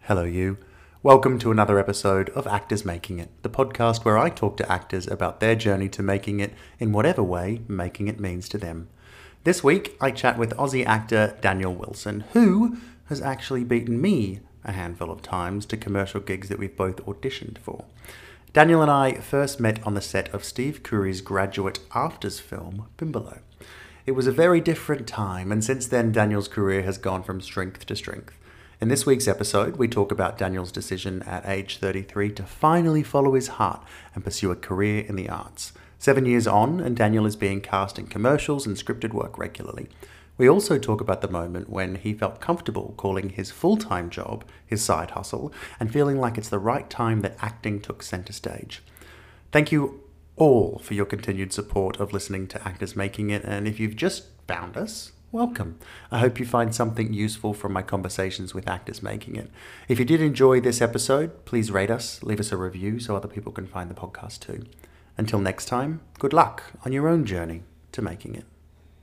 Hello, you. Welcome to another episode of Actors Making It, the podcast where I talk to actors about their journey to making it in whatever way making it means to them. This week, I chat with Aussie actor Daniel Wilson, who has actually beaten me a handful of times to commercial gigs that we've both auditioned for. Daniel and I first met on the set of Steve Curry's graduate afters film, Bimbelow. It was a very different time, and since then, Daniel's career has gone from strength to strength. In this week's episode, we talk about Daniel's decision at age 33 to finally follow his heart and pursue a career in the arts. 7 years on, and Daniel is being cast in commercials and scripted work regularly. We also talk about the moment when he felt comfortable calling his full-time job his side hustle and feeling like it's the right time that acting took center stage. Thank you all for your continued support of listening to Actors Making It, and if you've just found us, welcome. I hope you find something useful from my conversations with Actors Making It. If you did enjoy this episode, please rate us, leave us a review so other people can find the podcast too. Until next time, good luck on your own journey to making it.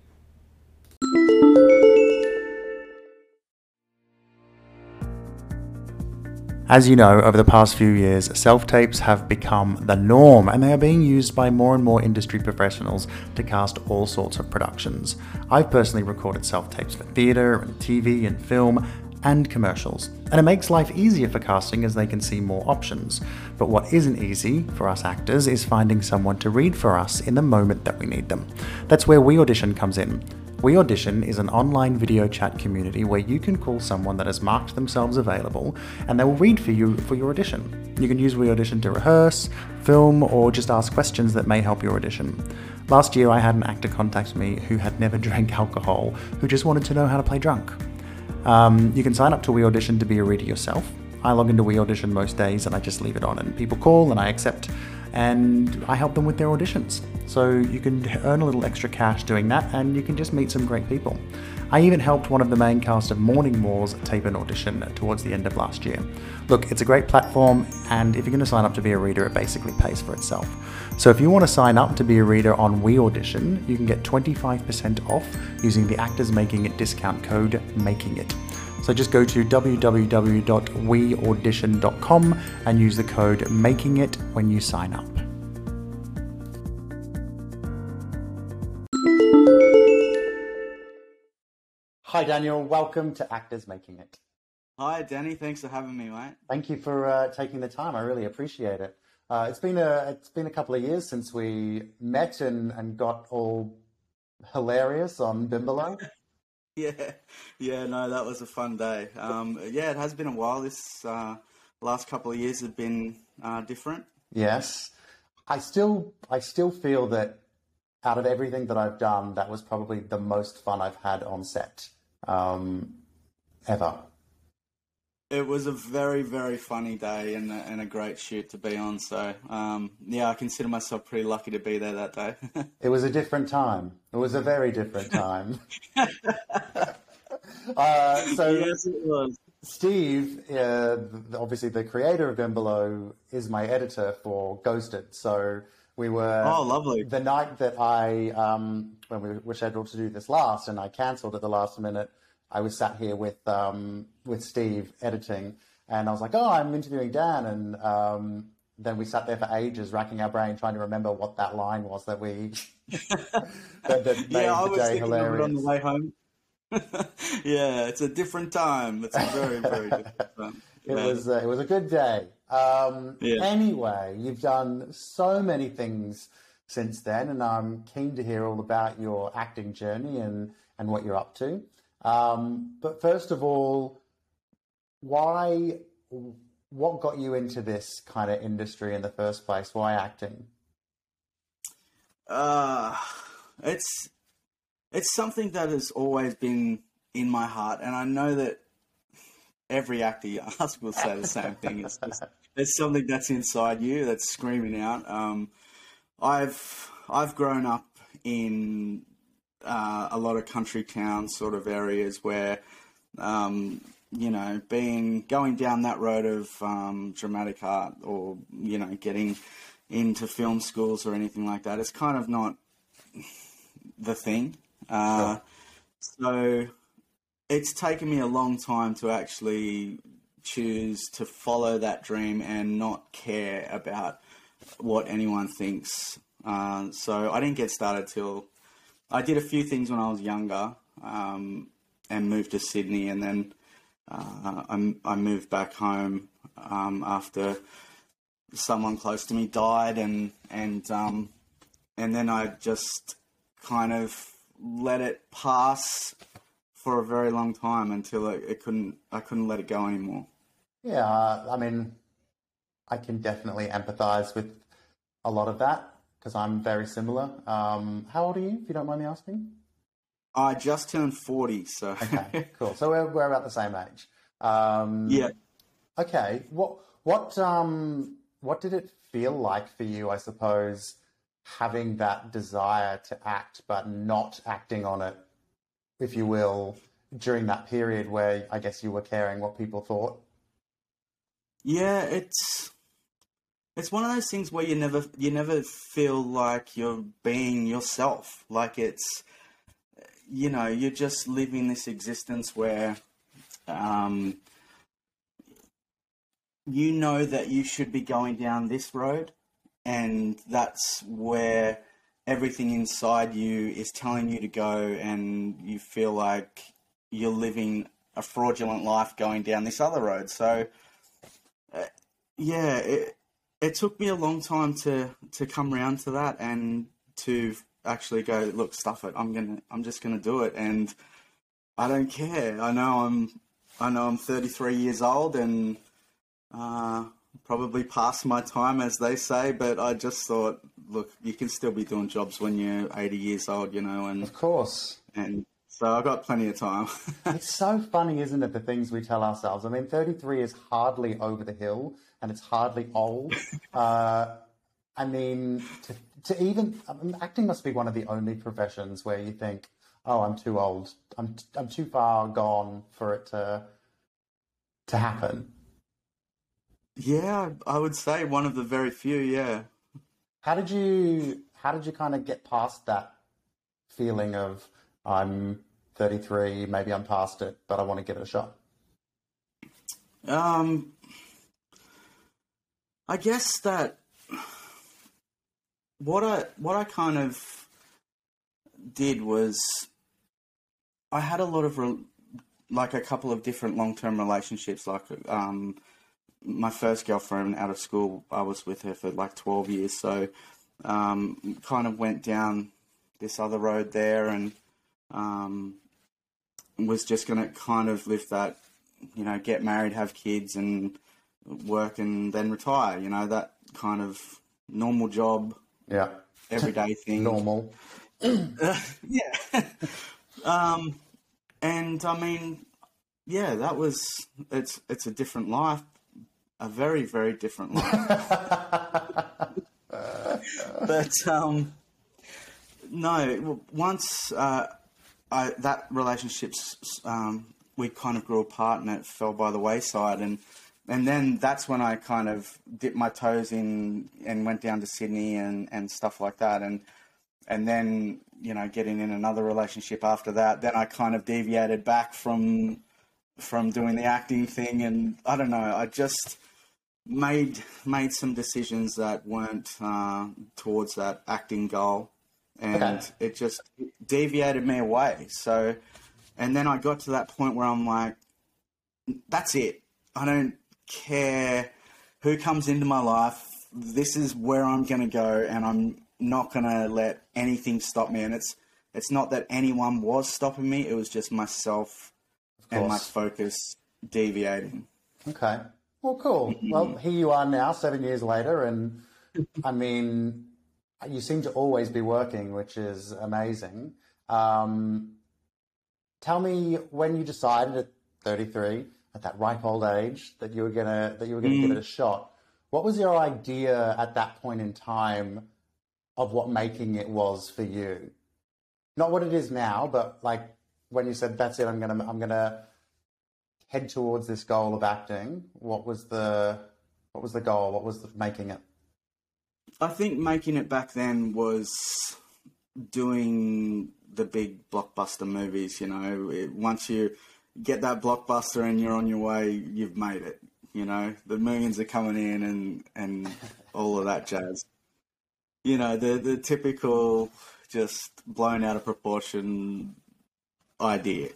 As you know, over the past few years, self-tapes have become the norm, and they are being used by more and more industry professionals to cast all sorts of productions. I've personally recorded self-tapes for theatre and TV and film and commercials, and it makes life easier for casting as they can see more options. But what isn't easy for us actors is finding someone to read for us in the moment that we need them. That's where We Audition comes in. We Audition is an online video chat community where you can call someone that has marked themselves available and they will read for you for your audition. You can use We Audition to rehearse, film, or just ask questions that may help your audition. Last year I had an actor contact me who had never drank alcohol, who just wanted to know how to play drunk. You can sign up to We Audition to be a reader yourself. I log into We Audition most days and I just leave it on, and people call and I accept, and I help them with their auditions. So you can earn a little extra cash doing that, and you can just meet some great people. I even helped one of the main cast of Morning Wars tape an audition towards the end of last year. Look, it's a great platform, and if you're going to sign up to be a reader, it basically pays for itself. So if you want to sign up to be a reader on We Audition, you can get 25% off using the Actors Making It discount code MAKINGIT. So just go to www.weaudition.com and use the code MAKINGIT when you sign up. Hi Daniel, welcome to Actors Making It. Hi Danny, thanks for having me, mate. Thank you for taking the time. I really appreciate it. It's been a couple of years since we met and got all hilarious on Bimbelow. Yeah, no, that was a fun day. It has been a while. This last couple of years have been different. Yes, I still feel that out of everything that I've done, that was probably the most fun I've had on set ever. It was a very, very funny day and a great shoot to be on. So, I consider myself pretty lucky to be there that day. It was a different time. It was a very different time. Yes, it was. Steve, obviously the creator of Bimbelow, is my editor for Ghosted. So we were... Oh, lovely. The night that when we were scheduled to do this last, and I cancelled at the last minute, I was sat here with Steve editing, and I was like, "Oh, I'm interviewing Dan," and then we sat there for ages, racking our brain, trying to remember what that line was that we that made I the was day thinking hilarious. of it on the way home. Yeah, it's a different time. It's a very, very different time. It was a good day. Anyway, you've done so many things since then, and I'm keen to hear all about your acting journey and what you're up to. But first of all, what got you into this kind of industry in the first place? Why acting? It's something that has always been in my heart, and I know that every actor you ask will say the same thing. It's something that's inside you that's screaming out. I've grown up in a lot of country towns, sort of areas where, going down that road of dramatic art, or getting into film schools or anything like that, it's kind of not the thing. So it's taken me a long time to actually choose to follow that dream and not care about what anyone thinks. So I didn't get started till I did a few things when I was younger, and moved to Sydney, and then I moved back home after someone close to me died, and then I just kind of let it pass for a very long time until I couldn't let it go anymore. Yeah, I mean, I can definitely empathize with a lot of that because I'm very similar. How old are you, if you don't mind me asking? I just turned 40, so... Okay, cool. So we're about the same age. Yeah. Okay. What did it feel like for you, I suppose, having that desire to act but not acting on it, if you will, during that period where I guess you were caring what people thought? Yeah, it's one of those things where you never feel like you're being yourself. Like it's, you're just living this existence where you know that you should be going down this road, and that's where everything inside you is telling you to go, and you feel like you're living a fraudulent life going down this other road. So, it took me a long time to come around to that and to actually go, look, stuff it. I'm just gonna do it, and I don't care. I know I'm 33 years old and probably past my time, as they say, but I just thought, look, you can still be doing jobs when you're 80 years old, and Of course. And so I've got plenty of time. It's so funny, isn't it, the things we tell ourselves? I mean, 33 is hardly over the hill, and it's hardly old. I mean, to even acting must be one of the only professions where you think, "Oh, I'm too old. I'm too far gone for it to happen." Yeah, I would say one of the very few. Yeah. How did you kind of get past that feeling of I'm 33, maybe I'm past it, but I want to give it a shot? I guess that what I kind of did was I had a lot of like a couple of different long-term relationships. Like my first girlfriend out of school, I was with her for like 12 years. So kind of went down this other road there, and was just going to kind of live that, get married, have kids, and work, and then retire. That kind of normal job, Yeah. everyday thing. Normal. Yeah. And I mean, yeah, it's a different life, a very, very different life. But no, once that relationship's we kind of grew apart and it fell by the wayside, and then that's when I kind of dipped my toes in and went down to Sydney and stuff like that, and then getting in another relationship after that. Then I kind of deviated back from doing the acting thing, and I don't know, I just made some decisions that weren't towards that acting goal, and it just deviated me away. So, and then I got to that point where I'm like, that's it. I don't care who comes into my life. This is where I'm going to go, and I'm not going to let anything stop me. And it's not that anyone was stopping me. It was just myself and my focus deviating. Okay. Well, cool. Well, here you are now, 7 years later, and I mean, you seem to always be working, which is amazing. Tell me when you decided at 33, at that ripe old age, that you were gonna give it a shot. What was your idea at that point in time of what making it was for you? Not what it is now, but like when you said, "That's it, I'm gonna head towards this goal of acting." What was the goal? What was making it? I think making it back then was doing the big blockbuster movies. Once you get that blockbuster and you're on your way, you've made it. You know, the millions are coming in and all of that jazz. You know, the typical just blown out of proportion idea.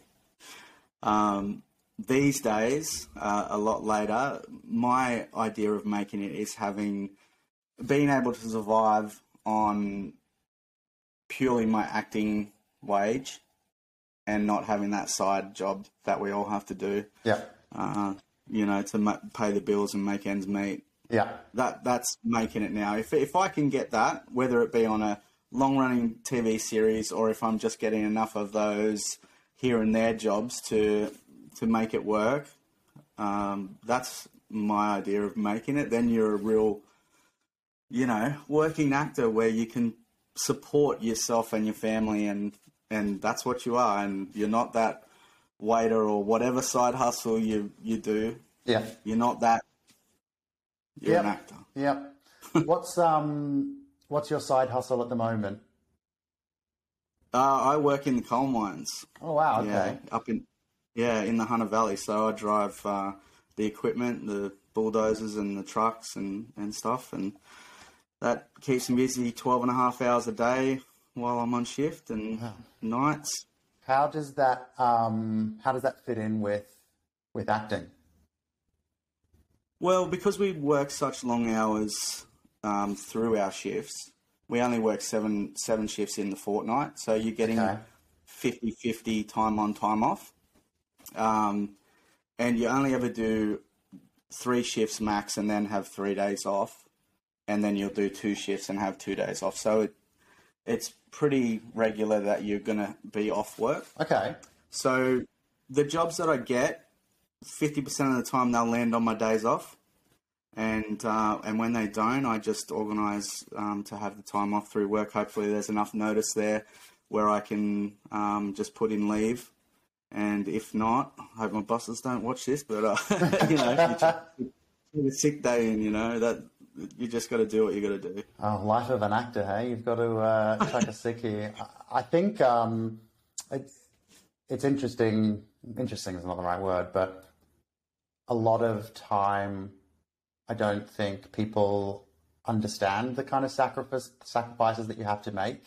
These days, a lot later, my idea of making it is being able to survive on purely my acting wage and not having that side job that we all have to do. Yeah. You know, to pay the bills and make ends meet. Yeah. That's making it now. If I can get that, whether it be on a long-running TV series or if I'm just getting enough of those here and there jobs to make it work, that's my idea of making it. Then you're a real, you know, working actor where you can support yourself and your family, and that's what you are. And you're not that waiter or whatever side hustle you do. Yeah. You're not that. You're an actor. Yep. What's your side hustle at the moment? I work in the coal mines. Oh wow! Okay. Yeah, in the Hunter Valley. So I drive the equipment, the bulldozers and the trucks and stuff, and that keeps me busy 12 and a half hours a day while I'm on shift and nights. How does that fit in with acting? Well, because we work such long hours through our shifts, we only work seven shifts in the fortnight, so you're getting 50-50 time on, time off. And you only ever do 3 shifts max and then have 3 days off, and then you'll do 2 shifts and have 2 days off. So it's pretty regular that you're going to be off work. Okay. So the jobs that I get, 50% of the time they'll land on my days off. And when they don't, I just organise to have the time off through work. Hopefully there's enough notice there where I can just put in leave. And if not, I hope my bosses don't watch this, but, you know, you just put a sick day in, you know, that you just got to do what you got to do. Oh, life of an actor, hey? You've got to chuck a sickie. I think it's interesting. Interesting is not the right word, but a lot of time, I don't think people understand the kind of sacrifices that you have to make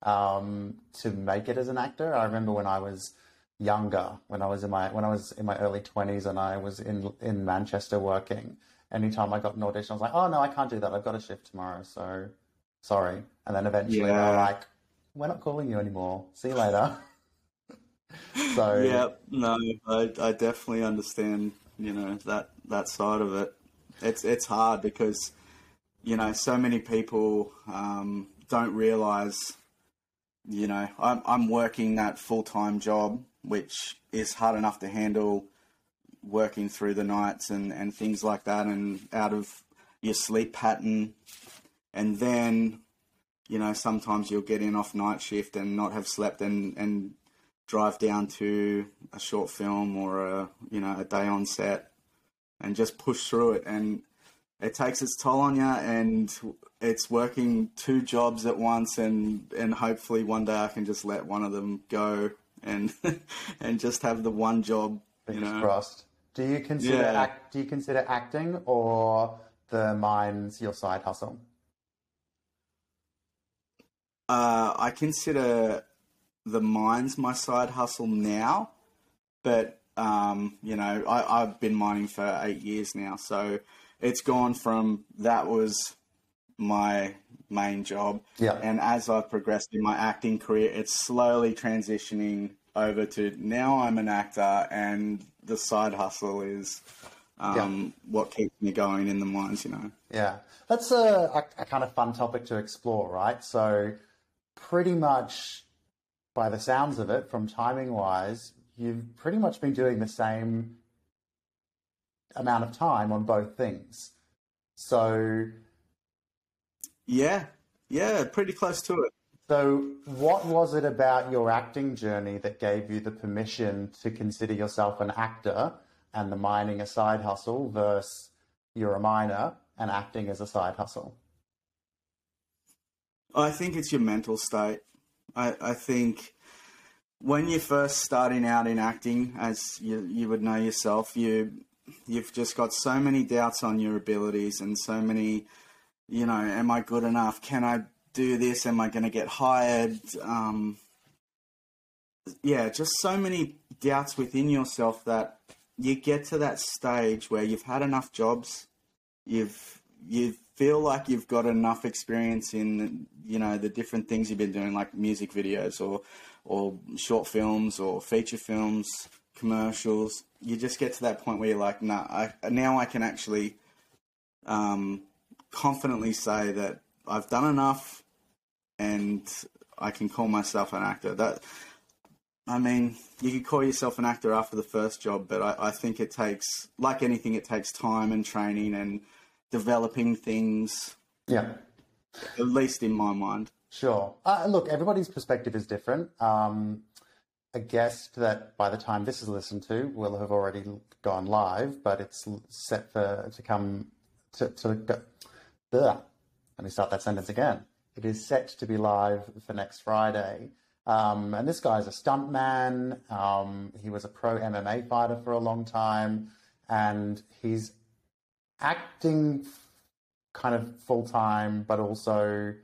it as an actor. I remember when I was younger, when I was in my early 20s and I was in Manchester working, anytime I got an audition, I was like, oh no, I can't do that. I've got a shift tomorrow, so sorry. And then eventually they're like, we're not calling you anymore. See you later. So yeah, no, I definitely understand, you know, that side of it. It's hard because, you know, so many people don't realise, you know, I'm working that full-time job, which is hard enough to handle, working through the nights and things like that, and out of your sleep pattern. And then, you know, sometimes you'll get in off night shift and not have slept and drive down to a short film or a day on set and just push through it. And it takes its toll on you, and it's working 2 jobs at once, and hopefully one day I can just let one of them go and and just have the one job. Fingers crossed. Do you consider acting or the mines your side hustle? I consider the mines my side hustle now, but you know, I've been mining for 8 years now, so it's gone from that was my main job, and as I've progressed in my acting career, it's slowly transitioning over to now I'm an actor, and the side hustle is what keeps me going in the mines, you know. Yeah, that's a kind of fun topic to explore, right? So pretty much by the sounds of it, from timing-wise, you've pretty much been doing the same amount of time on both things. So yeah, pretty close to it. So what was it about your acting journey that gave you the permission to consider yourself an actor and the mining a side hustle versus you're a miner and acting as a side hustle? I think it's your mental state. I think when you're first starting out in acting, as you would know yourself, you've just got so many doubts on your abilities and so many, am I good enough? Can I do this? Am I going to get hired? Just so many doubts within yourself that you get to that stage where you've had enough jobs, you feel like you've got enough experience in, the different things you've been doing, like music videos or short films or feature films, commercials. You just get to that point where you're like, now I can actually confidently say that I've done enough and I can call myself an actor. You could call yourself an actor after the first job, but I think it takes, like anything, it takes time and training and developing things. Yeah. At least in my mind. Sure. Look, everybody's perspective is different. A guest that by the time this is listened to will have already gone live, but it's set to come to go. Let me start that sentence again. It is set to be live for next Friday. And this guy's a stuntman. He was a pro MMA fighter for a long time, and he's acting kind of full time, but also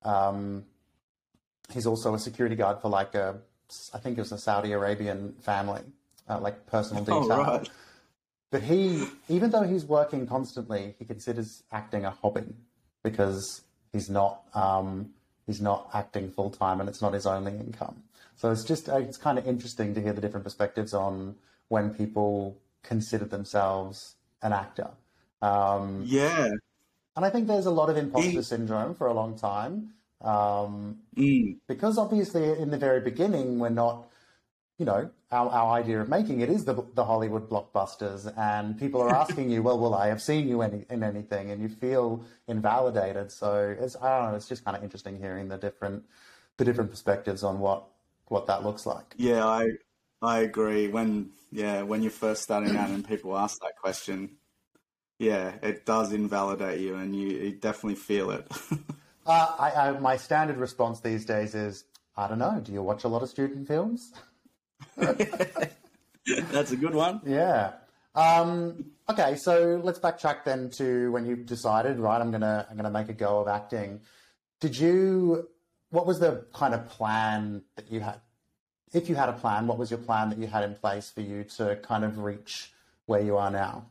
he's also a security guard for I think it was a Saudi Arabian family, like personal detail. Oh, right. But even though he's working constantly, he considers acting a hobby because he's not acting full time and it's not his only income. So it's kind of interesting to hear the different perspectives on when people consider themselves an actor. Yeah. And I think there's a lot of imposter syndrome for a long time. Because obviously in the very beginning, we're not, our idea of making it is the Hollywood blockbusters, and people are asking you, well, will I have seen you in anything? And you feel invalidated. So I don't know, it's just kind of interesting hearing the different perspectives on what that looks like. Yeah, I agree. When you're first starting out and people ask that question, yeah, it does invalidate you, and you definitely feel it. My standard response these days is, I don't know, do you watch a lot of student films? That's a good one. Yeah. Okay, so let's backtrack then to when you decided, right, I'm gonna make a go of acting. What was the kind of plan that you had? If you had a plan, what was your plan that you had in place for you to kind of reach where you are now?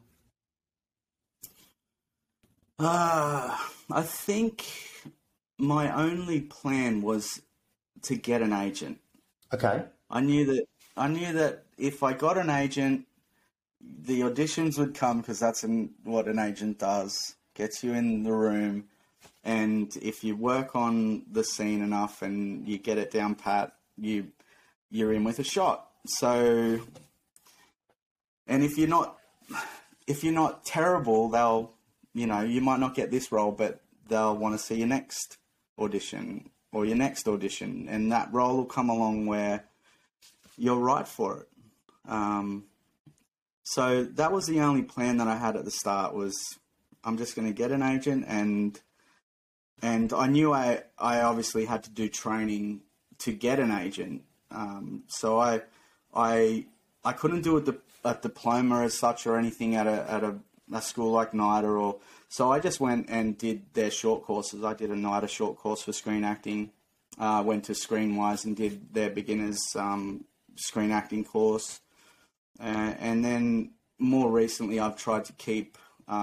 I think my only plan was to get an agent. Okay. I knew that if I got an agent, the auditions would come, because that's what an agent does. Gets you in the room, and if you work on the scene enough and you get it down pat, you're in with a shot. So, and if you're not terrible, they'll, you might not get this role, but they'll want to see your next audition or your next audition, and that role will come along where you're right for it. So that was the only plan that I had at the start, was I'm just going to get an agent, and I knew I obviously had to do training to get an agent. So I couldn't do a diploma as such or anything at a school like NIDA, so I just went and did their short courses. I did a NIDA short course for screen acting, went to Screenwise and did their beginners screen acting course. And then more recently I've tried to keep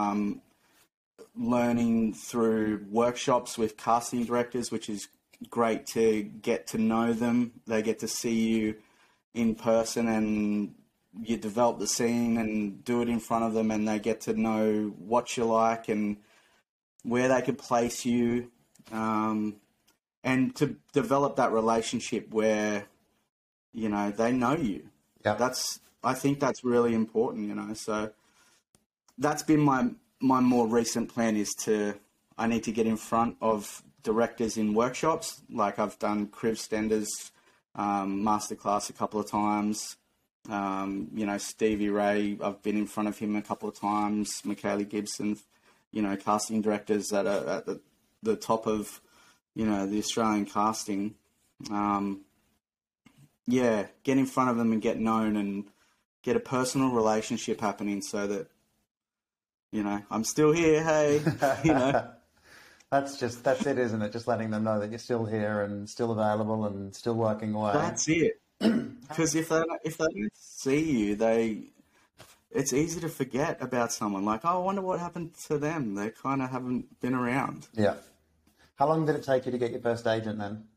learning through workshops with casting directors, which is great to get to know them. They get to see you in person, and you develop the scene and do it in front of them, and they get to know what you like and where they could place you, and to develop that relationship where, they know you. Yeah. I think that's really important, so that's been my more recent plan, is I need to get in front of directors in workshops. Like I've done Kriv Stender's masterclass a couple of times. Stevie Ray, I've been in front of him a couple of times. Michaela Gibson, casting directors that are at the top of, the Australian casting. yeah, get in front of them and get known and get a personal relationship happening so that, I'm still here, hey, That's it, isn't it? Just letting them know that you're still here and still available and still working away. That's it. Because if they don't see you, it's easy to forget about someone. Like, oh, I wonder what happened to them. They kind of haven't been around. Yeah. How long did it take you to get your first agent then?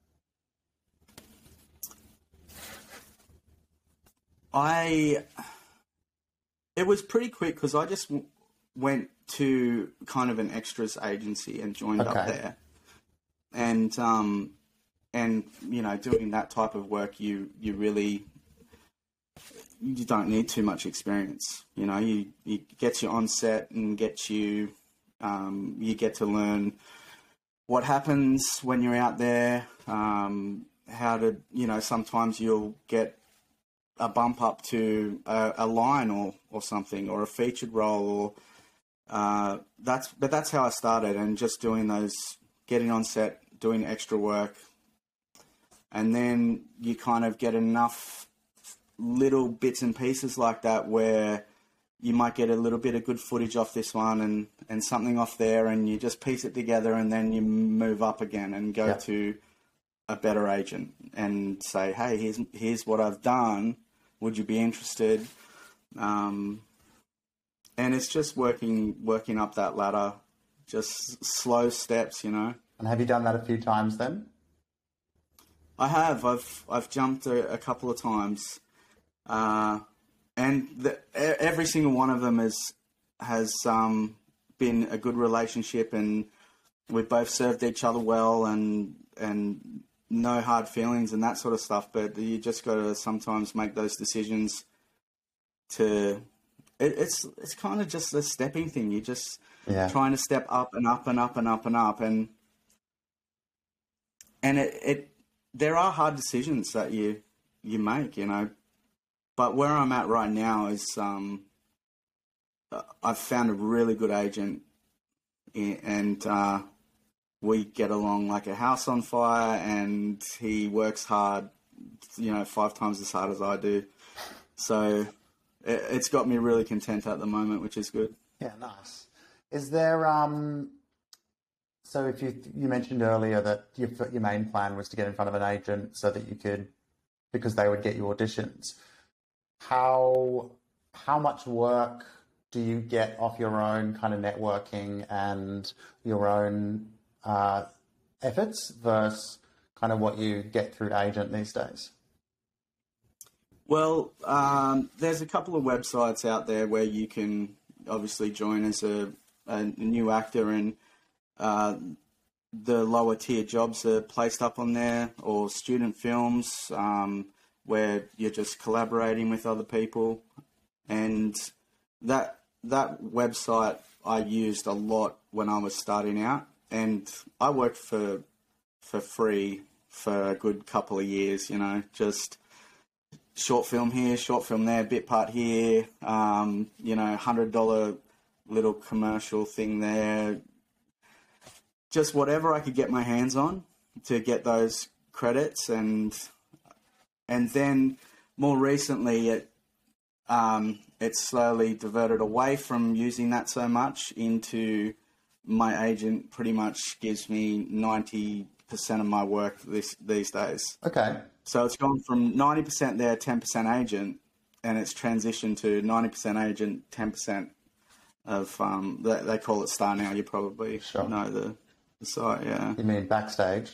It was pretty quick because I just went to kind of an extras agency and joined up there. And doing that type of work, you don't need too much experience. You get you on set and you get to learn what happens when you're out there, how to, sometimes you'll get a bump up to a line or something, or a featured role, that's how I started, and just doing those, getting on set, doing extra work. And then you kind of get enough little bits and pieces like that where you might get a little bit of good footage off this one and something off there, and you just piece it together, and then you move up again and go to a better agent and say, hey, here's what I've done. Would you be interested? And it's just working up that ladder, just slow steps, And have you done that a few times then? I have. I've jumped a couple of times, and every single one of them has been a good relationship, and we've both served each other well, and no hard feelings and that sort of stuff. But you just got to sometimes make those decisions. It's kind of just a stepping thing. You're just trying to step up and up and up and up and up, and there are hard decisions that you make, But where I'm at right now is I've found a really good agent, and we get along like a house on fire, and he works hard, 5 times as hard as I do. So it's got me really content at the moment, which is good. Yeah, nice. Is there so if you mentioned earlier that your main plan was to get in front of an agent so that you could, because they would get you auditions. How much work do you get off your own kind of networking and your own efforts versus kind of what you get through agent these days? Well, there's a couple of websites out there where you can obviously join as a new actor, and the lower tier jobs are placed up on there, or student films where you're just collaborating with other people. And that website I used a lot when I was starting out, and I worked for free for a good couple of years, just short film here, short film there, bit part here, $100 little commercial thing there. Just whatever I could get my hands on to get those credits, and then more recently it slowly diverted away from using that so much into my agent pretty much gives me 90% of my work these days. Okay. So it's gone from 90% there, 10% agent, and it's transitioned to 90% agent, 10% of, they call it Star now, you probably know the site, yeah. You mean Backstage?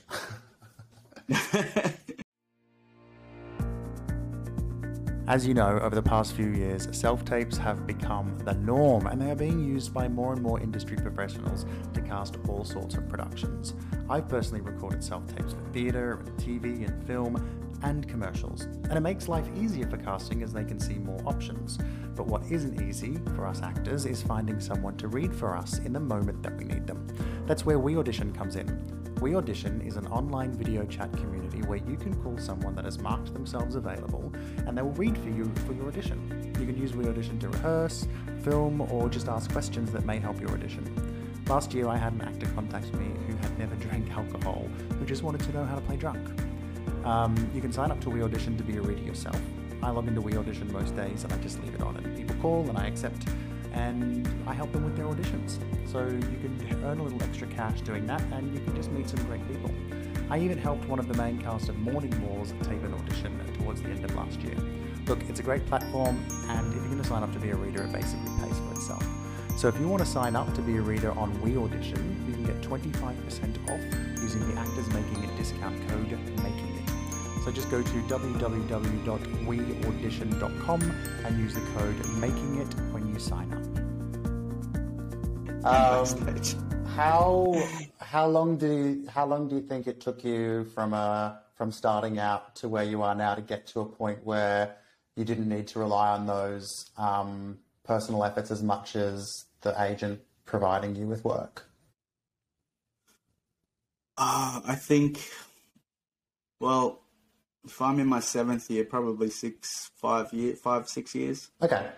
As you know, over the past few years, self-tapes have become the norm, and they are being used by more and more industry professionals to cast all sorts of productions. I've personally recorded self-tapes for theatre, and TV, and film, and commercials, and it makes life easier for casting as they can see more options. But what isn't easy for us actors is finding someone to read for us in the moment that we need them. That's where We Audition comes in. We Audition is an online video chat community where you can call someone that has marked themselves available, and they will read for you for your audition. You can use We Audition to rehearse, film, or just ask questions that may help your audition. Last year I had an actor contact me who had never drank alcohol, who just wanted to know how to play drunk. You can sign up to WeAudition to be a reader yourself. I log into WeAudition most days and I just leave it on, and people call and I accept, and I help them with their auditions. So you can earn a little extra cash doing that, and you can just meet some great people. I even helped one of the main cast of Morning Wars tape an audition towards the end of last year. Look, it's a great platform, and if you're going to sign up to be a reader, it basically pays for itself. So if you want to sign up to be a reader on WeAudition, you can get 25% off using the Actors Making It discount code MAKING IT. So just go to www.weaudition.com and use the code MAKINGIT when you sign up. How long do you think it took you from starting out to where you are now to get to a point where you didn't need to rely on those personal efforts as much as the agent providing you with work? I think, well, if I'm in my 7th year, probably 6 years. Okay.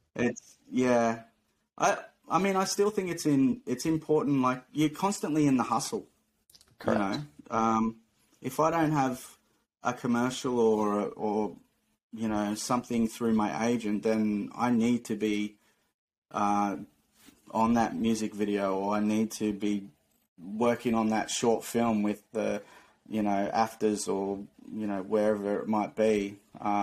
I mean, I still think it's important. Like, you're constantly in the hustle. Correct. You know, if I don't have a commercial or you know, something through my agent, then I need to be on that music video, or I need to be working on that short film with the, you know, AFTRS or, you know, wherever it might be.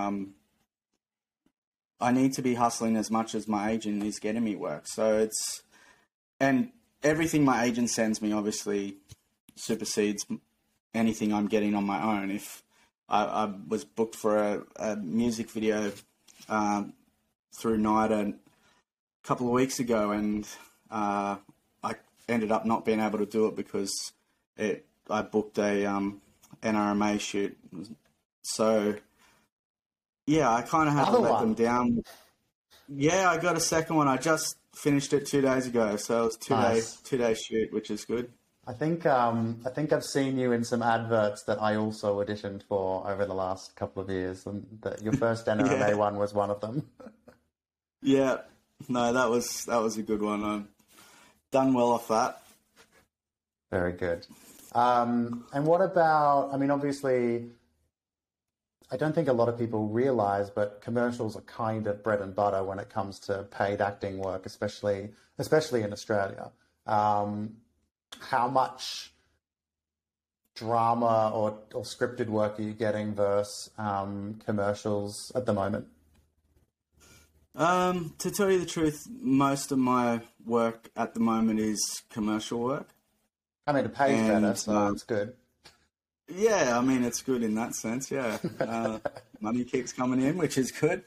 I need to be hustling as much as my agent is getting me work. So and everything my agent sends me obviously supersedes anything I'm getting on my own. If I was booked for a music video through NIDA a couple of weeks ago, and I ended up not being able to do it because I booked a NRMA shoot. So yeah, I kind of had to let them down. Yeah, I got a second one. I just finished it 2 days ago, so it was two day shoot, which is good. I think I've seen you in some adverts that I also auditioned for over the last couple of years, and that your first NRMA one was one of them. Yeah, no, that was a good one. I've done well off that. Very good. And what about? I mean, obviously, I don't think a lot of people realise, but commercials are kind of bread and butter when it comes to paid acting work, especially in Australia. How much drama or scripted work are you getting versus commercials at the moment? To tell you the truth, most of my work at the moment is commercial work. I mean, it pays better, so it's good. Yeah, I mean, it's good in that sense, yeah. Money keeps coming in, which is good.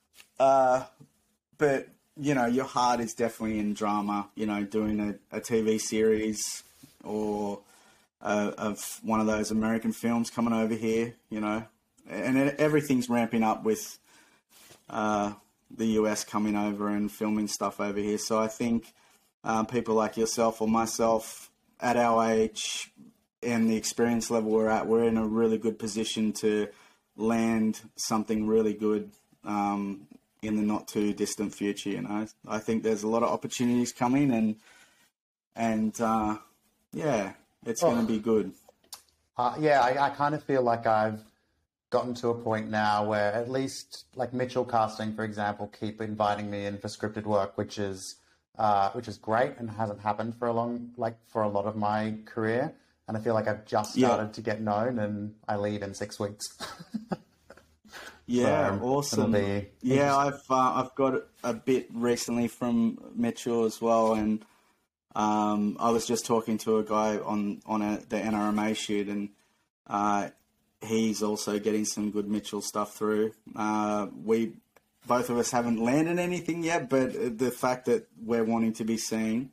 But, you know, your heart is definitely in drama, you know, doing a TV series or of one of those American films coming over here, you know. And everything's ramping up with the US coming over and filming stuff over here. So I think people like yourself or myself at our age and the experience level we're at, we're in a really good position to land something really good in the not too distant future. You know, I think there's a lot of opportunities coming, and yeah, it's going to be good. I kind of feel like I've gotten to a point now where at least like Mitchell Casting, for example, keep inviting me in for scripted work, which is great and hasn't happened for a lot of my career. And I feel like I've just started to get known, and I leave in 6 weeks. Yeah, so awesome. Yeah, I've got a bit recently from Mitchell as well, and I was just talking to a guy on the NRMA shoot, and he's also getting some good Mitchell stuff through. We both of us haven't landed anything yet, but the fact that we're wanting to be seen,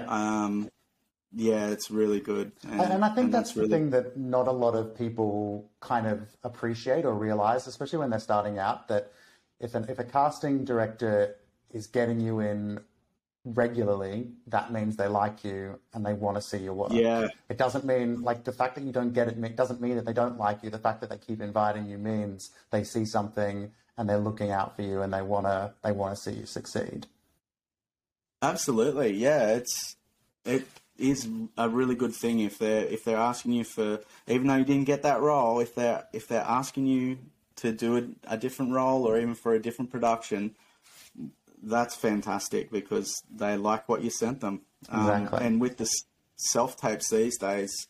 yeah, it's really good. And I think that's the thing that not a lot of people kind of appreciate or realize, especially when they're starting out, that if a casting director is getting you in regularly, that means they like you and they want to see your work. Yeah. It doesn't mean, like, the fact that you don't get it doesn't mean that they don't like you. The fact that they keep inviting you means they see something and they're looking out for you and they want to see you succeed. Absolutely. Yeah. is a really good thing if they're asking you for, even though you didn't get that role, if they're asking you to do a different role or even for a different production, that's fantastic because they like what you sent them. Exactly. And with the self-tapes these days,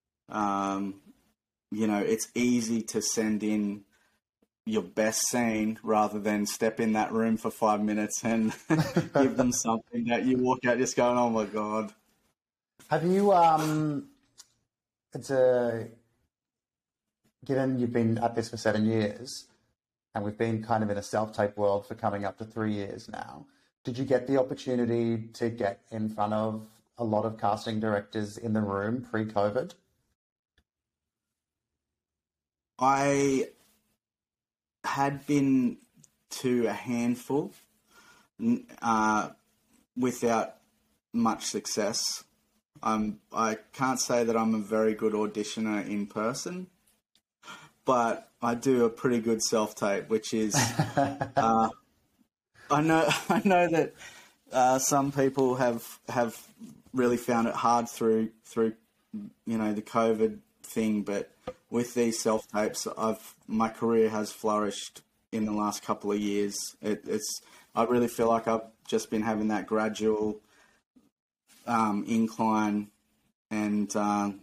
it's easy to send in your best scene rather than step in that room for 5 minutes and give them something that you walk out just going, oh my God. Have you, given you've been at this for 7 years, and we've been kind of in a self-tape world for coming up to 3 years now, did you get the opportunity to get in front of a lot of casting directors in the room pre-COVID? I had been to a handful without much success. I can't say that I'm a very good auditioner in person, but I do a pretty good self-tape, which is I know that some people have really found it hard through the COVID thing, but with these self-tapes, my career has flourished in the last couple of years. I really feel like I've just been having that gradual incline, and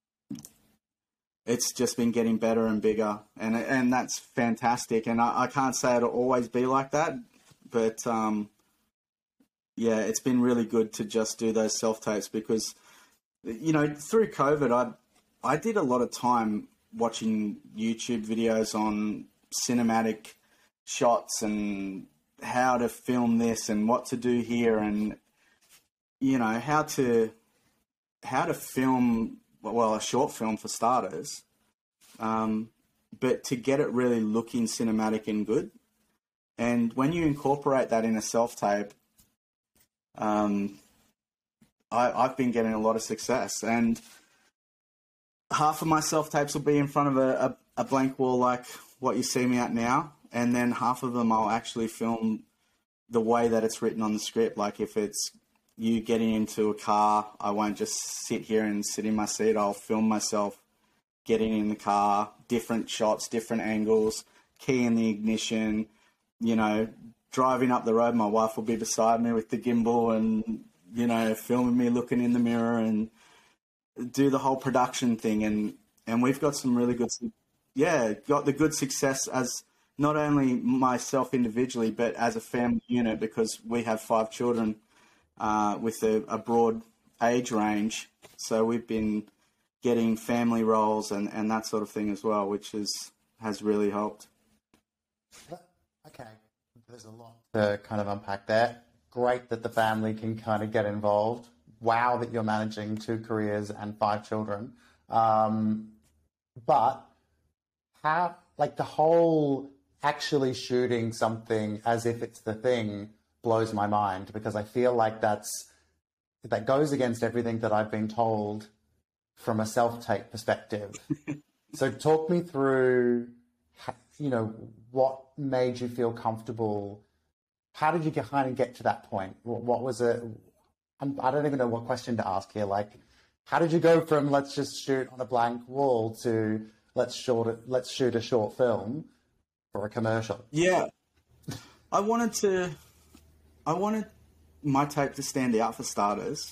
it's just been getting better and bigger, and that's fantastic. And I can't say it'll always be like that, but it's been really good to just do those self-tapes because, through COVID, I did a lot of time watching YouTube videos on cinematic shots and how to film this and what to do here and, how to film, well, a short film for starters, but to get it really looking cinematic and good. And when you incorporate that in a self-tape, I've been getting a lot of success. And half of my self-tapes will be in front of a blank wall like what you see me at now, and then half of them I'll actually film the way that it's written on the script. Like if it's you getting into a car, I won't just sit here and sit in my seat. I'll film myself getting in the car, different shots, different angles, key in the ignition, driving up the road. My wife will be beside me with the gimbal and, filming me looking in the mirror and do the whole production thing. And we've got some really good, got the good success as not only myself individually, but as a family unit, because we have 5 children with a broad age range. So we've been getting family roles and that sort of thing as well, which has really helped. Okay, there's a lot to kind of unpack there. Great that the family can kind of get involved. Wow that you're managing 2 careers and 5 children. But how, the whole actually shooting something as if it's the thing blows my mind, because I feel like that goes against everything that I've been told from a self-tape perspective. So talk me through, what made you feel comfortable? How did you kind of get to that point? What was it? I don't even know what question to ask here. How did you go from let's just shoot on a blank wall to let's shoot a short film for a commercial? Yeah, I wanted my tape to stand out for starters.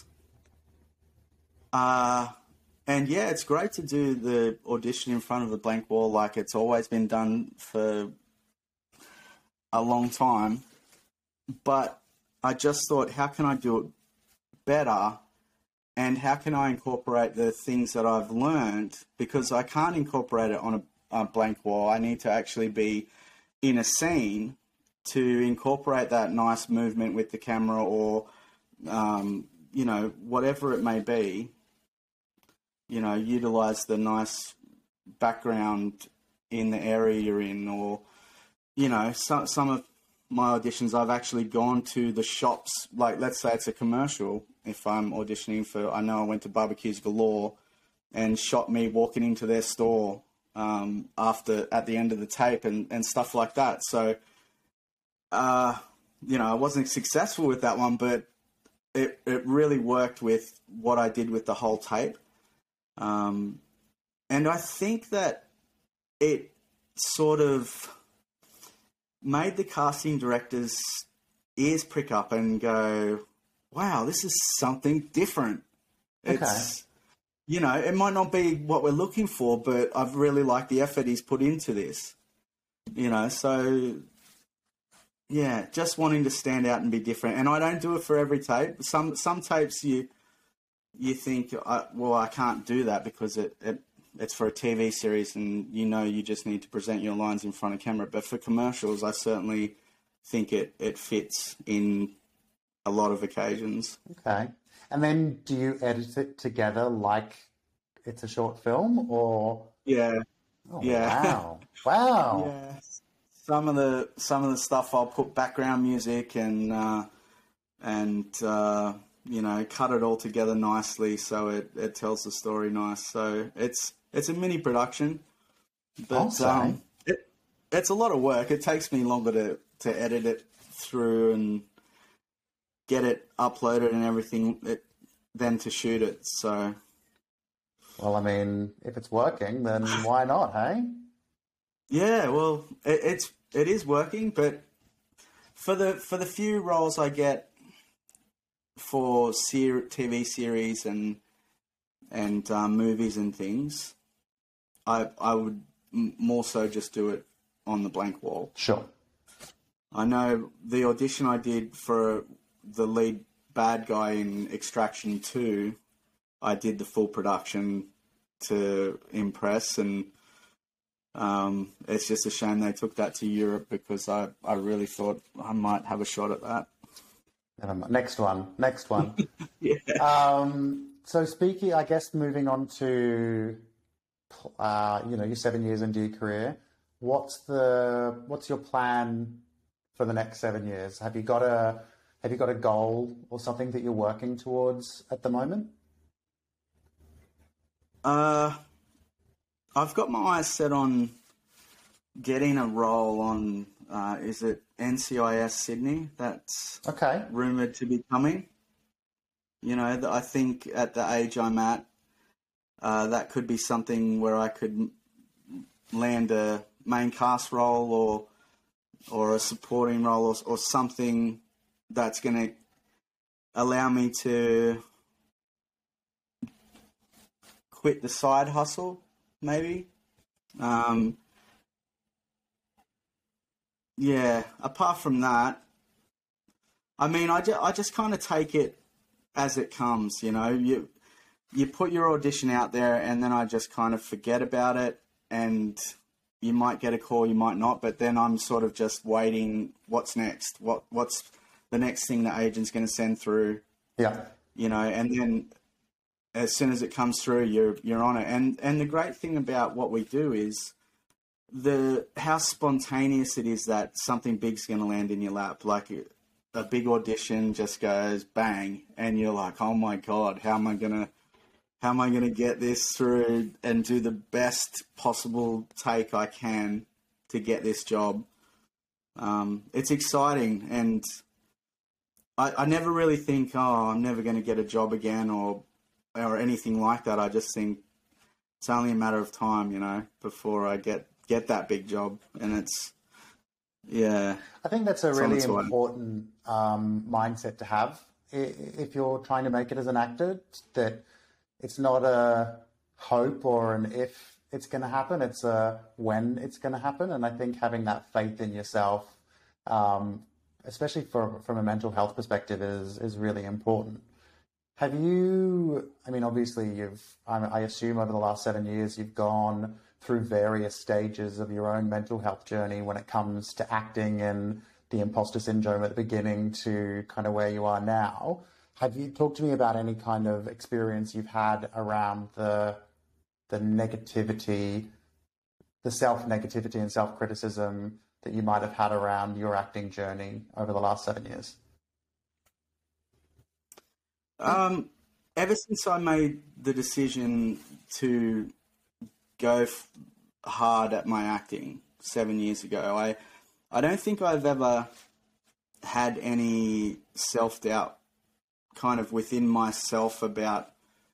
And yeah, it's great to do the audition in front of a blank wall like it's always been done for a long time. But I just thought, how can I do it better? And how can I incorporate the things that I've learned? Because I can't incorporate it on a blank wall. I need to actually be in a scene to incorporate that nice movement with the camera or, whatever it may be. Utilize the nice background in the area you're in, or, some of my auditions, I've actually gone to the shops, like let's say it's a commercial. If I'm auditioning I know I went to Barbecues Galore and shot me walking into their store at the end of the tape and stuff like that. So, I wasn't successful with that one, but it really worked with what I did with the whole tape. And I think that it sort of made the casting directors' ears prick up and go, wow, this is something different. It's, you know, it might not be what we're looking for, but I've really liked the effort he's put into this. You know, so yeah, just wanting to stand out and be different. And I don't do it for every tape. Some tapes you think, well, I can't do that because it's for a TV series and, you know, you just need to present your lines in front of camera. But for commercials, I certainly think it fits in a lot of occasions. Okay. And then do you edit it together like it's a short film, or? Yeah. Oh, Yeah. wow. Wow. Yeah. Some of the stuff I'll put background music and you know, cut it all together nicely so it tells the story nice. So it's a mini production, but it's a lot of work. It takes me longer to edit it through and get it uploaded and everything than to shoot it. So, well, I mean, if it's working, then why not, hey? Yeah, well, it is working, but for the few roles I get for TV series and movies and things, I would more so just do it on the blank wall. Sure. I know the audition I did for the lead bad guy in Extraction 2, I did the full production to impress, and it's just a shame they took that to Europe because I really thought I might have a shot at that. Next one. Yeah. So speaking, I guess, moving on to, your 7 years into your career, what's your plan for the next 7 years? Have you got a goal or something that you're working towards at the moment? I've got my eyes set on getting a role on, is it NCIS Sydney? That's rumoured to be coming. You know, I think at the age I'm at, that could be something where I could land a main cast role or a supporting role or something that's going to allow me to quit the side hustle, maybe. Yeah, apart from that, I mean, I just kind of take it as it comes, you know. You put your audition out there and then I just kind of forget about it, and you might get a call, you might not, but then I'm sort of just waiting, what's next? What's the next thing the agent's going to send through? Yeah. You know, and then as soon as it comes through, you're on it. And the great thing about what we do is how spontaneous it is that something big's going to land in your lap. Like a big audition just goes bang, and you're like, oh my God, how am I gonna get this through and do the best possible take I can to get this job? It's exciting, and I never really think, oh, I'm never going to get a job again or anything like that. I just think it's only a matter of time, you know, before I get that big job, and it's, yeah. I think that's a really important mindset to have if you're trying to make it as an actor, that it's not a hope or an if it's going to happen, it's a when it's going to happen. And I think having that faith in yourself, especially from a mental health perspective, is really important. Have you, I mean, obviously I assume over the last 7 years you've gone through various stages of your own mental health journey when it comes to acting and the imposter syndrome at the beginning to kind of where you are now. Have you talked to me about any kind of experience you've had around the negativity, the self-negativity and self-criticism that you might have had around your acting journey over the last 7 years? Ever since I made the decision to go hard at my acting 7 years ago, I don't think I've ever had any self-doubt kind of within myself about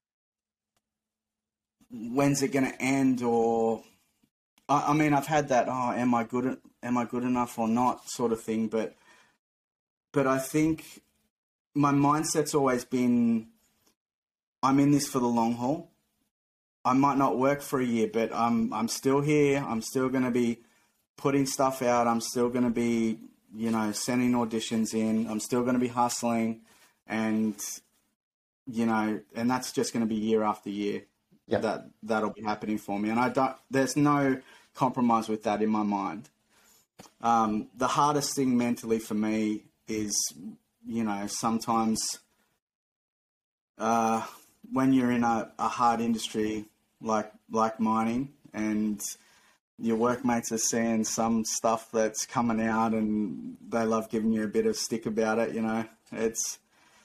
when's it going to end, or I mean, I've had that, am I good enough or not sort of thing, but I think my mindset's always been, I'm in this for the long haul. I might not work for a year, but I'm still here. I'm still going to be putting stuff out. I'm still going to be, sending auditions in. I'm still going to be hustling, and and that's just going to be year after year. Yeah. That'll be happening for me, and there's no compromise with that in my mind. The hardest thing mentally for me is, sometimes when you're in a hard industry like mining, and your workmates are seeing some stuff that's coming out and they love giving you a bit of stick about it, it's,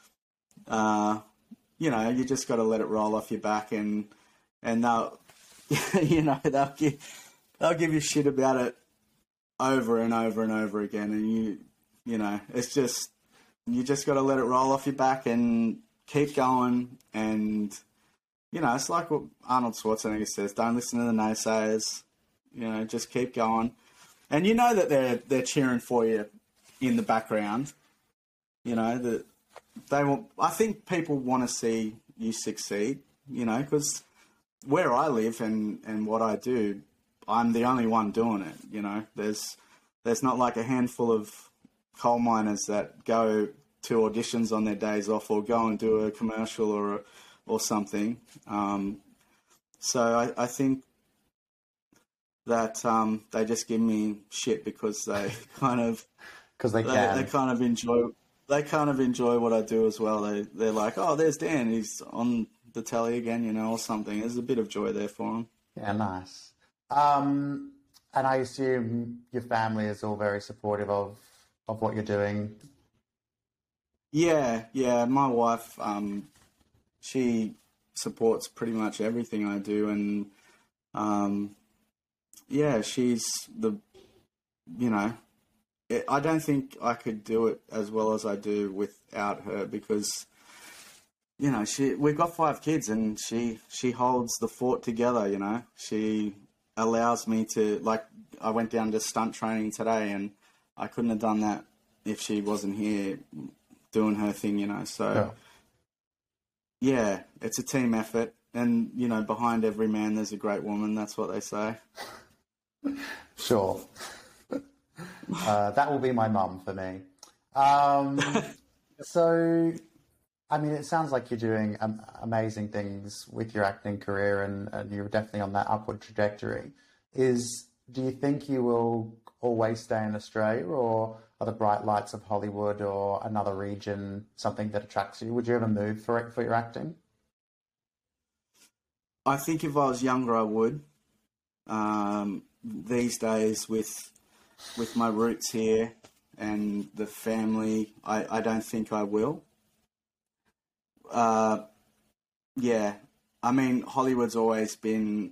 you just got to let it roll off your back, and they'll, they'll give you shit about it over and over and over again. And it's just, you just got to let it roll off your back and keep going. And, it's like what Arnold Schwarzenegger says, don't listen to the naysayers, just keep going. And that they're cheering for you in the background, that they will. I think people want to see you succeed, because where I live and what I do, I'm the only one doing it. There's not like a handful of coal miners that go to auditions on their days off or go and do a commercial or something. So I think that they just give me shit because they kind of they kind of enjoy what I do as well. They're like, oh, there's Dan, he's on the telly again, or something. There's a bit of joy there for him. Yeah, nice. And I assume your family is all very supportive of what you're doing. Yeah. My wife, she supports pretty much everything I do, and she's the, I don't think I could do it as well as I do without her, because, we've got 5 kids, and she holds the fort together. She allows me to, I went down to stunt training today, and I couldn't have done that if she wasn't here doing her thing, so yeah, it's a team effort, and behind every man there's a great woman. That's what they say. Sure. That will be my mum for me. So, I mean, it sounds like you're doing amazing things with your acting career, and you're definitely on that upward trajectory. Do you think you will always stay in Australia, or are the bright lights of Hollywood or another region something that attracts you? Would you ever move for your acting? I think if I was younger, I would. These days, with my roots here and the family, I don't think I will. Yeah, I mean, Hollywood's always been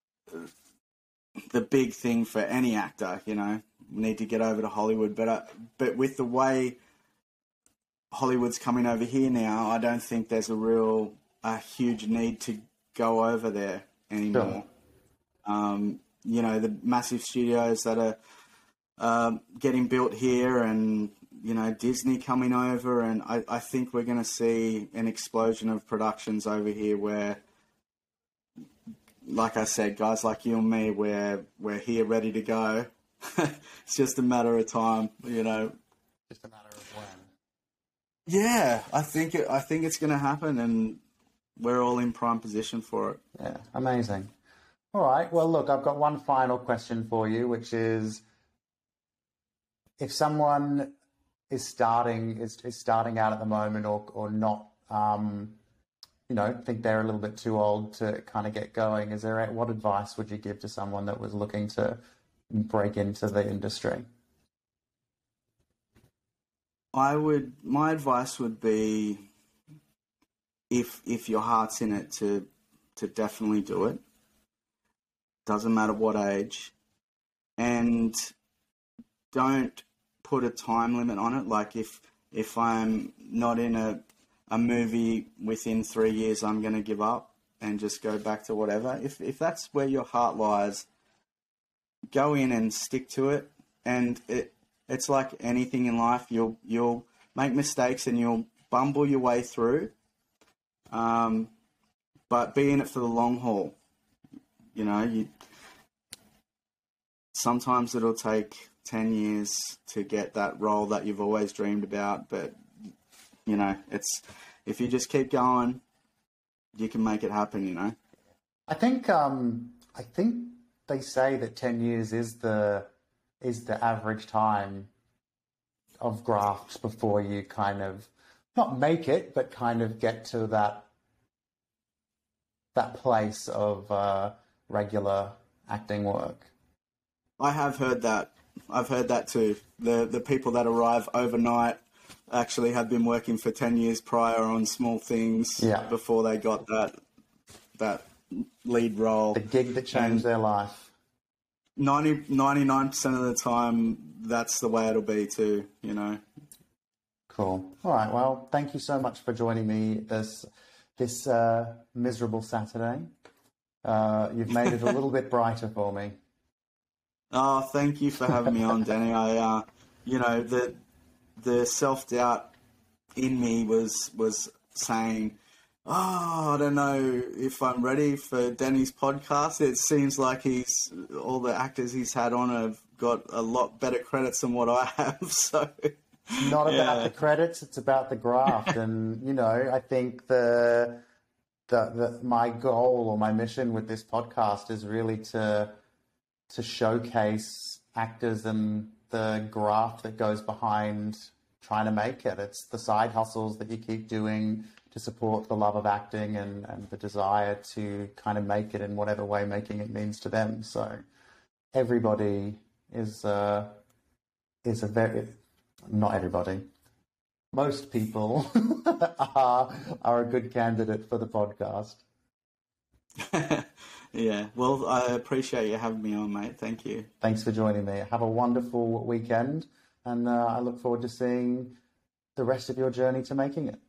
the big thing for any actor, We need to get over to Hollywood, but with the way Hollywood's coming over here now, I don't think there's a huge need to go over there anymore. Sure. The massive studios that are getting built here, and Disney coming over, and I think we're going to see an explosion of productions over here where, like I said, guys like you and me, we're here ready to go. It's just a matter of time, Just a matter of when. Yeah, I think it's going to happen, and we're all in prime position for it. Yeah, amazing. All right. Well, look, I've got one final question for you, which is, if someone is starting out at the moment, or not, think they're a little bit too old to kind of get going, what advice would you give to someone that was looking to break into the industry? My advice would be, if your heart's in it, to definitely do it. Doesn't matter what age, and don't put a time limit on it. Like if I'm not in a a movie within 3 years, I'm going to give up and just go back to whatever. If that's where your heart lies, go in and stick to it. And it's like anything in life. You'll make mistakes and you'll bumble your way through. But be in it for the long haul. You know, sometimes it'll take 10 years to get that role that you've always dreamed about. But, you know, if you just keep going, you can make it happen, you know. I think they say that 10 years is the average time of grafts before you kind of not make it, but kind of get to that place of regular acting work. I have heard that. I've heard that too. The people that arrive overnight actually have been working for 10 years prior on small things before they got that lead role. The gig that changed their life. 99% of the time, that's the way it'll be too, you know. Cool. All right. Well, thank you so much for joining me this miserable Saturday. You've made it a little bit brighter for me. Oh, thank you for having me on, Danny. I, you know, the self-doubt in me was saying, oh, I don't know if I'm ready for Danny's podcast. It seems like all the actors he's had on have got a lot better credits than what I have. So it's not about the credits, it's about the graft. And, you know, I think my goal or my mission with this podcast is really to showcase actors and the graft that goes behind trying to make it. It's the side hustles that you keep doing to support the love of acting and the desire to kind of make it in whatever way making it means to them. So everybody is a very, not everybody, most people are a good candidate for the podcast. Yeah, well, I appreciate you having me on, mate. Thank you. Thanks for joining me. Have a wonderful weekend, and I look forward to seeing the rest of your journey to making it.